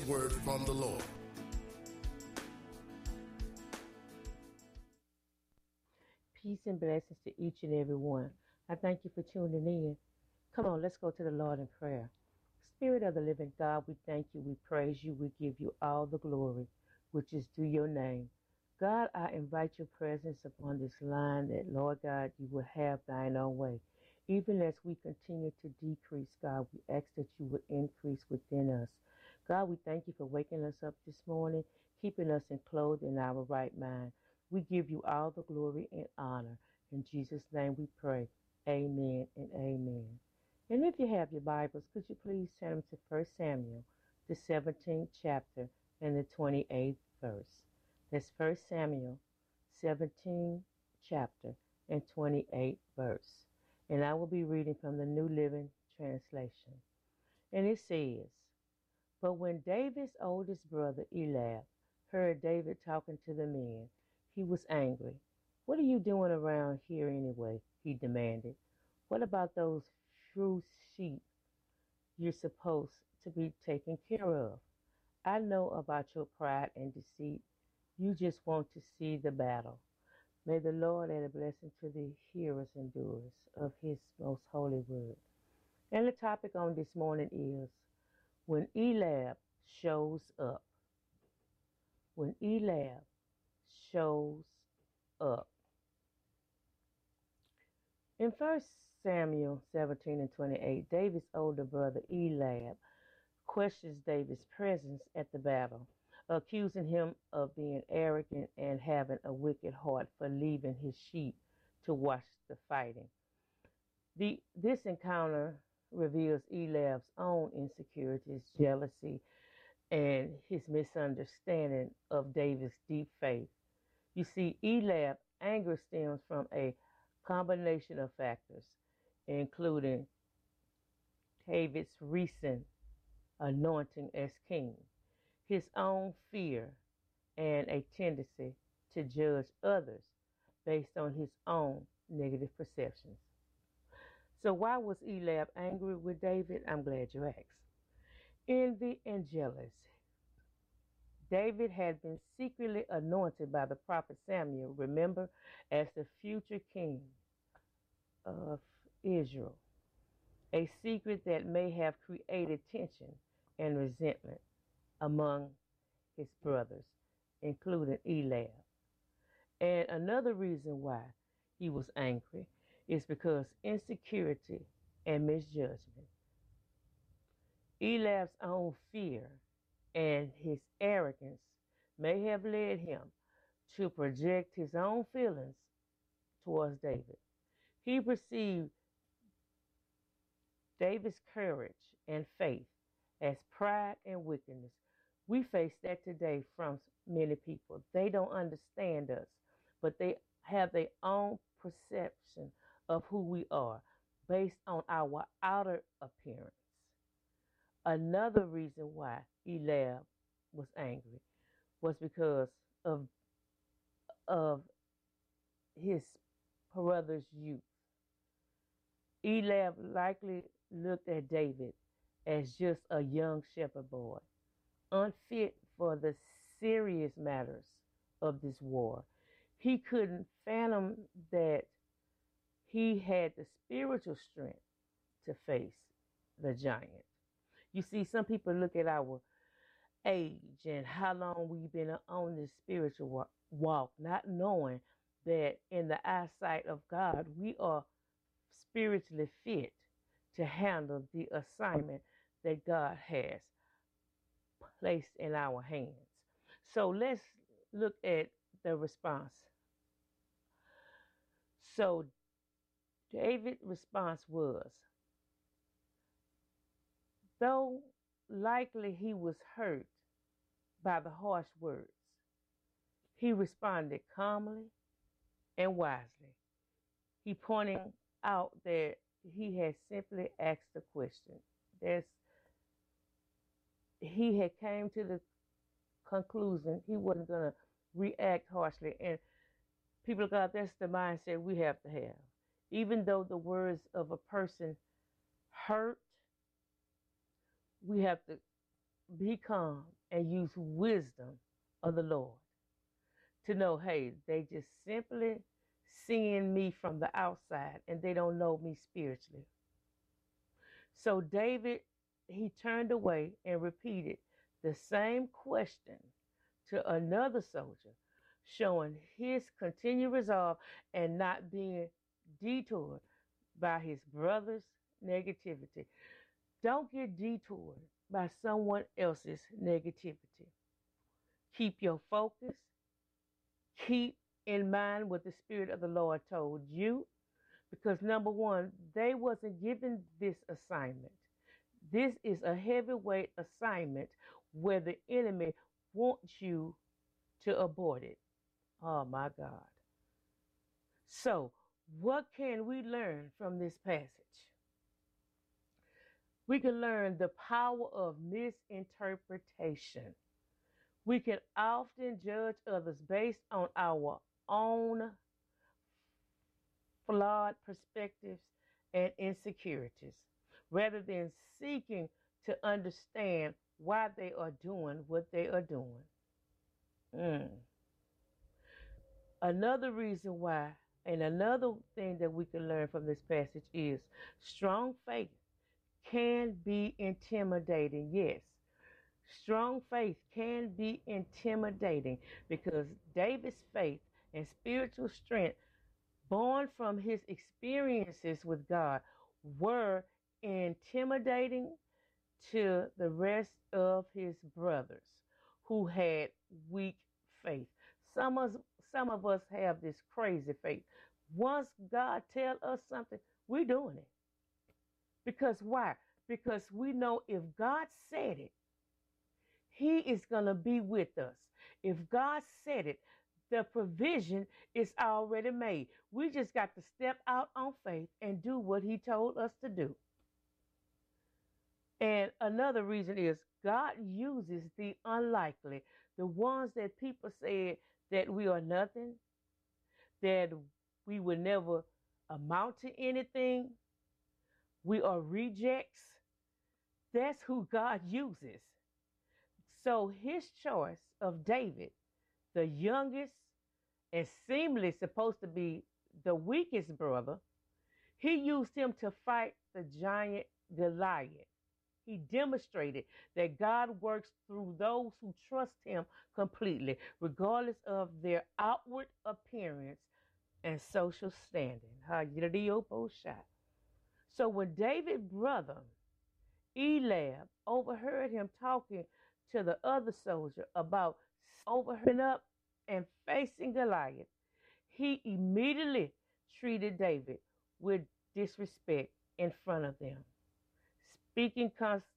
word from the Lord. Peace and blessings to each and every one. I thank you for tuning in. Come on, let's go to the Lord in prayer. Spirit of the living God, we thank you, we praise you, we give you all the glory, which is due your name. God, I invite your presence upon this line that, Lord God, you will have thine own way. Even as we continue to decrease, God, we ask that you would increase within us. God, we thank you for waking us up this morning, keeping us clothed in our right mind. We give you all the glory and honor. In Jesus' name we pray. Amen and amen. And if you have your Bibles, could you please turn them to 1 Samuel, the 17th chapter and the 28th verse. That's 1 Samuel, 17th chapter and 28th verse. And I will be reading from the New Living Translation. And it says, "But when David's oldest brother Eliab heard David talking to the men, he was angry. 'What are you doing around here anyway?' he demanded. 'What about those few sheep you're supposed to be taking care of? I know about your pride and deceit. You just want to see the battle.' May the Lord add a blessing to the hearers and doers of his most holy word." And the topic on this morning is when Eliab shows up. When Eliab shows up. In 1 Samuel 17 and 28, David's older brother Eliab questions David's presence at the battle, accusing him of being arrogant and having a wicked heart for leaving his sheep to watch the fighting. This encounter reveals Eliab's own insecurities, jealousy, and his misunderstanding of David's deep faith. You see, Eliab's anger stems from a combination of factors, including David's recent anointing as king, his own fear, and a tendency to judge others based on his own negative perceptions. So why was Eliab angry with David? I'm glad you asked. Envy and jealousy. David had been secretly anointed by the prophet Samuel, remember, as the future king of Israel, a secret that may have created tension and resentment among his brothers, including Eliab. And another reason why he was angry is because insecurity and misjudgment. Eliab's own fear and his arrogance may have led him to project his own feelings towards David. He perceived David's courage and faith as pride and wickedness. We face that today from many people. They don't understand us, but they have their own perception of who we are based on our outer appearance. Another reason why Eliab was angry was because of his brother's youth. Eliab likely looked at David as just a young shepherd boy, unfit for the serious matters of this war. He couldn't fathom that he had the spiritual strength to face the giant. You see, some people look at our age and how long we've been on this spiritual walk, not knowing that in the eyesight of God, we are spiritually fit to handle the assignment that God has placed in our hands. So let's look at the response. So David's response was, though likely he was hurt by the harsh words, he responded calmly and wisely. He pointed out that he had simply asked a question. He had came to the conclusion he wasn't going to react harshly. And people of God, that's the mindset we have to have. Even though the words of a person hurt, we have to be calm and use wisdom of the Lord to know, hey, they just simply seeing me from the outside and they don't know me spiritually. So David, he turned away and repeated the same question to another soldier, showing his continued resolve and not being detoured by his brother's negativity. Don't get detoured by someone else's negativity. Keep your focus. Keep in mind what the Spirit of the Lord told you, because number one, they wasn't given this assignment. This is a heavyweight assignment where the enemy wants you to abort it. Oh my God. So, what can we learn from this passage? We can learn the power of misinterpretation. We can often judge others based on our own flawed perspectives and insecurities, rather than seeking to understand why they are doing what they are doing. Another reason why, and another thing that we can learn from this passage is strong faith can be intimidating. Yes, strong faith can be intimidating because David's faith and spiritual strength, born from his experiences with God, were intimidating to the rest of his brothers who had weak faith. Some of us have this crazy faith. Once God tells us something, we're doing it. Because why? Because we know if God said it, he is going to be with us. If God said it, the provision is already made. We just got to step out on faith and do what he told us to do. And another reason is God uses the unlikely, the ones that people said that we are nothing, that we would never amount to anything, we are rejects. That's who God uses. So his choice of David, the youngest and seemingly supposed to be the weakest brother, he used him to fight the giant Goliath. He demonstrated that God works through those who trust him completely, regardless of their outward appearance and social standing. So when David's brother Eliab overheard him talking to the other soldier about overheading up and facing Goliath, he immediately treated David with disrespect in front of them, speaking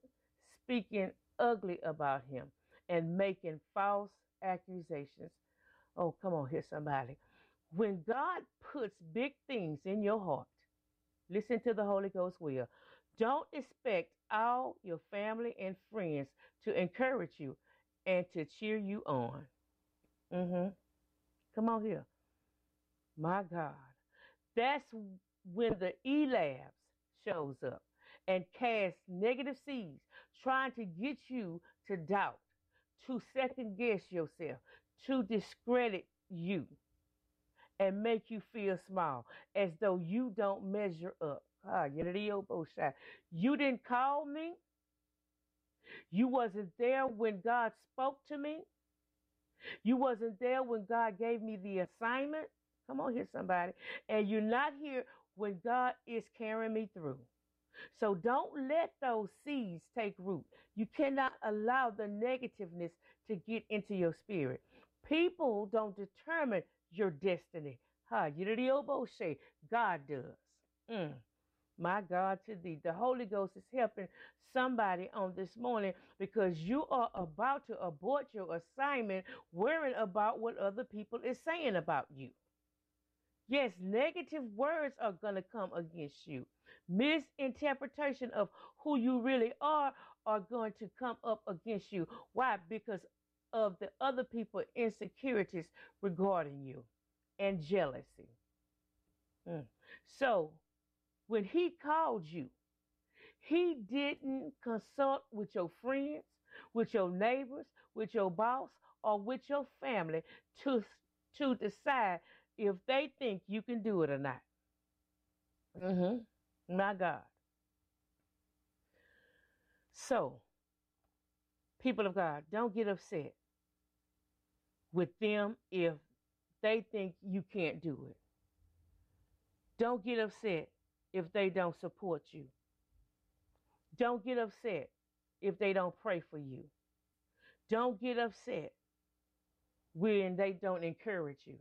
ugly about him and making false accusations. Oh, come on here, somebody. When God puts big things in your heart, listen to the Holy Ghost will. Don't expect all your family and friends to encourage you and to cheer you on. Come on here. My God. That's when the Eliabs shows up and casts negative seeds, trying to get you to doubt, to second guess yourself, to discredit you, and make you feel small, as though you don't measure up. You didn't call me. You wasn't there when God spoke to me. You wasn't there when God gave me the assignment. Come on here, somebody. And you're not here when God is carrying me through. So don't let those seeds take root. You cannot allow the negativeness to get into your spirit. People don't determine your destiny. God does. My God, to thee. The Holy Ghost is helping somebody on this morning because you are about to abort your assignment worrying about what other people is saying about you. Yes, negative words are going to come against you. Misinterpretation of who you really are going to come up against you. Why? Because of the other people's insecurities regarding you and jealousy. So when he called you, he didn't consult with your friends. with your neighbors, with your boss, or with your family to decide if they think you can do it or not. My God. So, people of God, don't get upset with them if they think you can't do it. Don't get upset if they don't support you. Don't get upset if they don't pray for you. Don't get upset when they don't encourage you.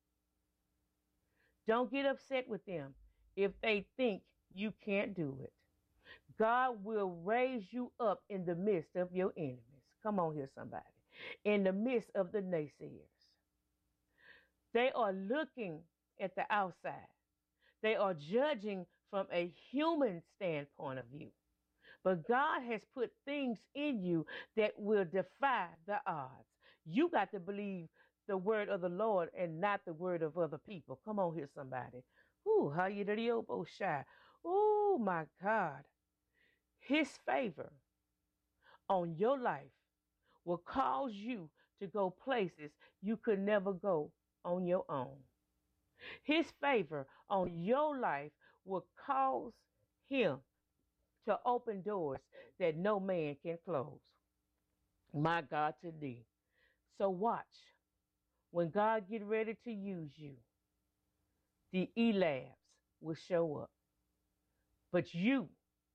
Don't get upset with them if they think you can't do it. God will raise you up in the midst of your enemies. Come on here, somebody. In the midst of the naysayers. They are looking at the outside. They are judging from a human standpoint of view. But God has put things in you that will defy the odds. You got to believe the word of the Lord and not the word of other people. Come on here, somebody. Ooh, how you do the shy. Oh my God. His favor on your life will cause you to go places you could never go on your own. His favor on your life will cause him to open doors that no man can close. My God, today. So watch. When God get ready to use you, the Elabs will show up. But you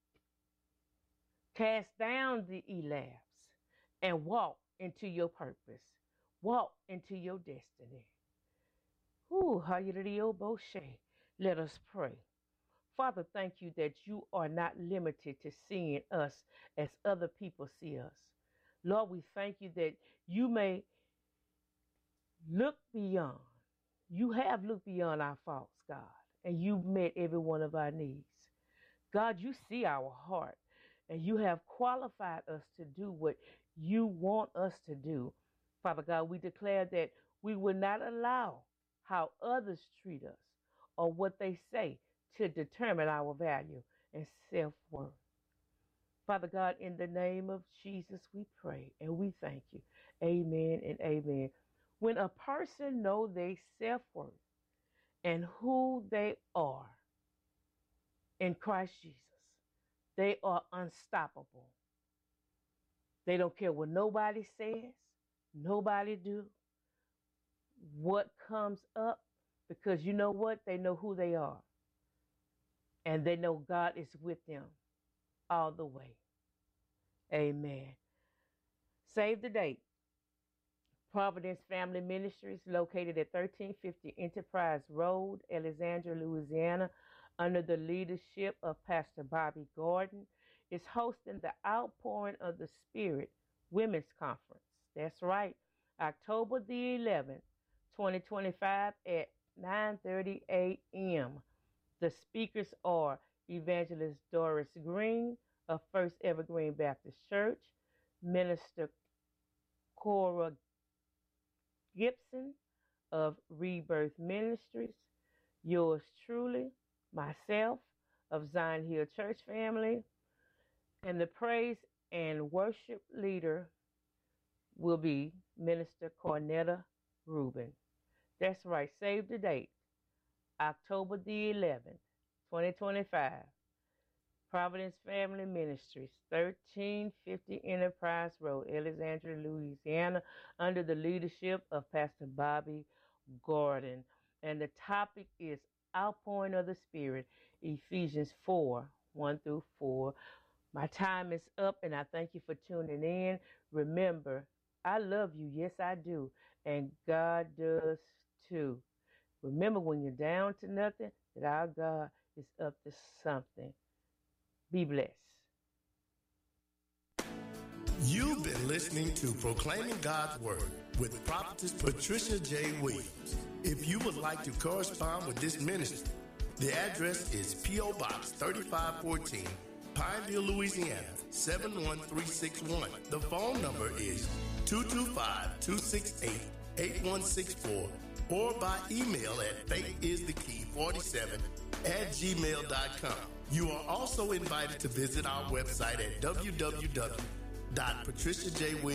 cast down the Elabs and walk into your purpose. Walk into your destiny. Ooh, let us pray. Father, thank you that you are not limited to seeing us as other people see us. Lord, we thank you that you may look beyond. You have looked beyond our faults, God, and you've met every one of our needs. God, you see our heart, and you have qualified us to do what you want us to do. Father God, we declare that we will not allow how others treat us or what they say to determine our value and self-worth. Father God, in the name of Jesus, we pray and we thank you. Amen and amen. When a person knows their self-worth and who they are in Christ Jesus, they are unstoppable. They don't care what nobody says, nobody do, what comes up, because you know what? They know who they are. And they know God is with them all the way. Amen. Save the date. Providence Family Ministries, located at 1350 Enterprise Road, Alexandria, Louisiana, under the leadership of Pastor Bobby Gordon, is hosting the Outpouring of the Spirit Women's Conference. That's right, October the 11th, 2025 at 9:30 a.m. The speakers are Evangelist Doris Green of First Evergreen Baptist Church, Minister Cora Gibson of Rebirth Ministries, yours truly, myself of Zion Hill Church Family, and the praise and worship leader will be Minister Cornetta Rubin. That's right, save the date, October the 11th, 2025. Providence Family Ministries, 1350 Enterprise Road, Alexandria, Louisiana, under the leadership of Pastor Bobby Gordon. And the topic is Outpouring of the Spirit, Ephesians 4:1-4. My time is up, and I thank you for tuning in. Remember, I love you. Yes, I do. And God does too. Remember, when you're down to nothing, that our God is up to something. Be blessed. You've been listening to Proclaiming God's Word with Prophetess Patricia J. Williams. If you would like to correspond with this ministry, the address is P.O. Box 3514, Pineville, Louisiana, 71361. The phone number is 225-268-8164, or by email at faithisthekey47@gmail.com. You are also invited to visit our website at www.faithisthekey47.com. www.patriciajwilliams.com.